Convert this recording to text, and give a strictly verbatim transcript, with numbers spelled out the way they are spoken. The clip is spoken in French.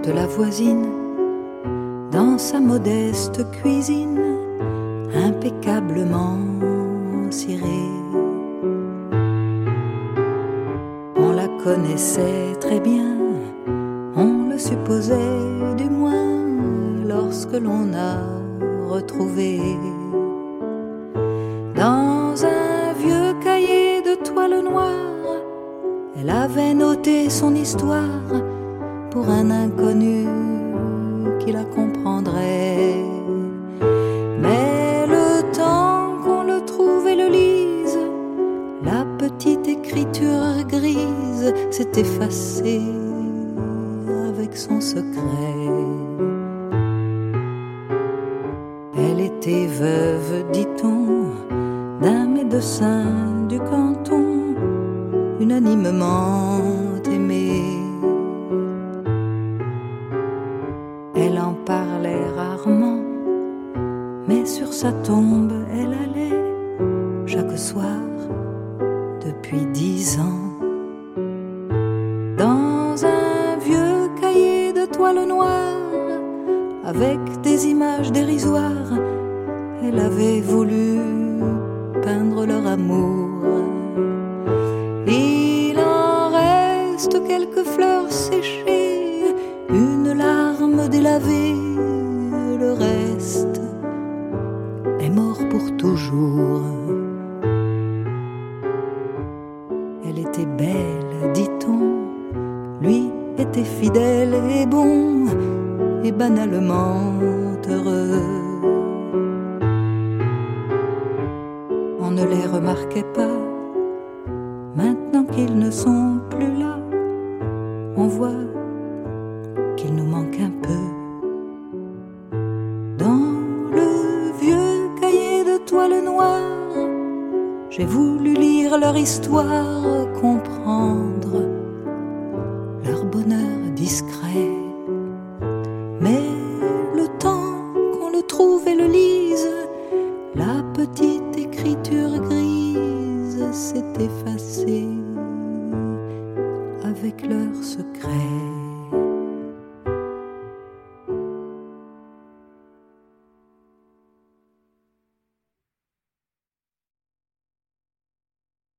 de la voisine, dans sa modeste cuisine, impeccablement cirée. On la connaissait très bien, on le supposait du moins, lorsque l'on a retrouvé dans un vieux cahier de toile noire, elle avait noté son histoire pour un inconnu qui la comprendrait. Mais le temps qu'on le trouve et le lise, la petite écriture grise s'est effacée avec son secret. Elle était veuve, dit-on, d'un médecin du canton, unanimement aimée. Elle en parlait rarement, mais sur sa tombe elle allait chaque soir depuis dix ans. Dans un vieux cahier de toile noire, avec des images dérisoires, elle avait voulu peindre leur amour. Il en reste quelques fleurs séchées, une larme délavée, le reste est mort pour toujours. Elle était belle, dit-on, lui était fidèle et bon, et banalement heureux. On ne les remarquait pas, maintenant qu'ils ne sont plus là, on voit qu'il nous manque un peu. Dans le vieux cahier de toile noire, j'ai voulu lire leur histoire, comprendre leur bonheur discret. Mais le temps qu'on le trouve et le lise, la petite écriture grise s'est effacée avec leur secret.